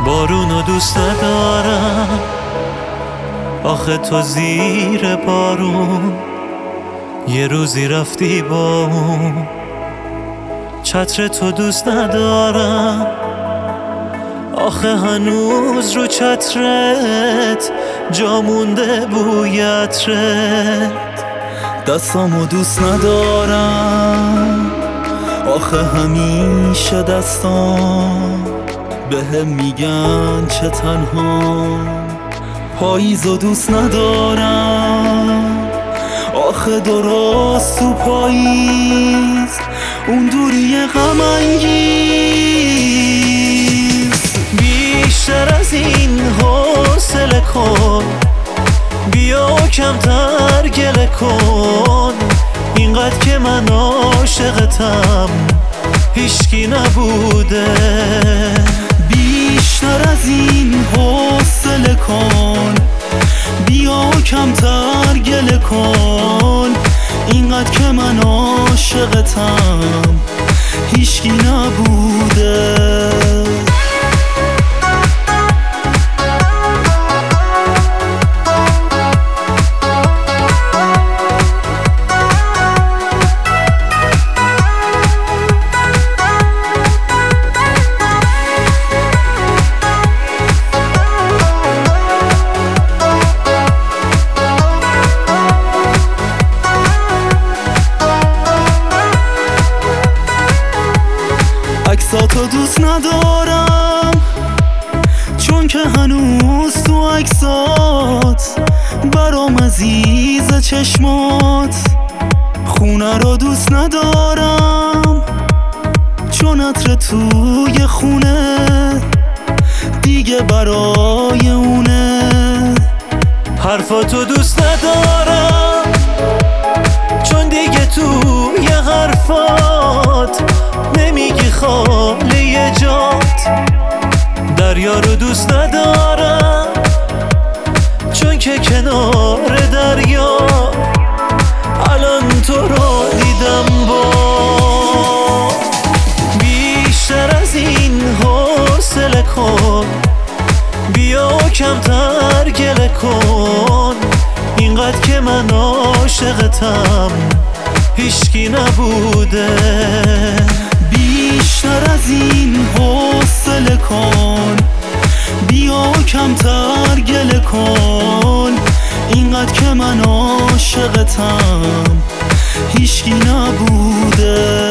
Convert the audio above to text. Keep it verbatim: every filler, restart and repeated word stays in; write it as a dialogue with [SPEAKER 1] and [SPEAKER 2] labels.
[SPEAKER 1] بارونو دوست ندارم، آخه تو زیر بارون یه روزی رفتی با اون. چتر تو دوست ندارم، آخه هنوز رو چترت جا مونده بوی عطرت.
[SPEAKER 2] دستامو دوست ندارم، آخه همیشه دستام بهم میگن چه تنها. پاییزو دوست ندارم، آخه درست تو پاییز اون دوری غم انگیز.
[SPEAKER 1] بیشتر از این حوصله کن، بیا و کمتر گله کن. اینقدر که من عاشقتم هیچکی نبوده.
[SPEAKER 2] بیشتر از این حوصله کن، بیا و کمتر گله کن. اینقدر که من عاشقتم هیچکی نبوده. عکساتو دوست ندارم، چون که هنوز تو عکسات برام عزیز چشمات. خونه رو دوست ندارم، چون عطر توی خونه دیگه برای اونه.
[SPEAKER 1] حرفاتو دوست ندارم، چون دیگه توی حرفات نمیگی خالی جات. دریا رو دوست ندارم، چون که کنار دریا الان تو رو دیدم با. بیشتر از این حوصله کن، بیا و کمتر گله کن. اینقدر که من عاشقتم هیچکی نبوده.
[SPEAKER 2] بیشتر از این حوصله کن، بیا و کمتر گله کن. اینقدر که من عاشقتم هیچکی نبوده.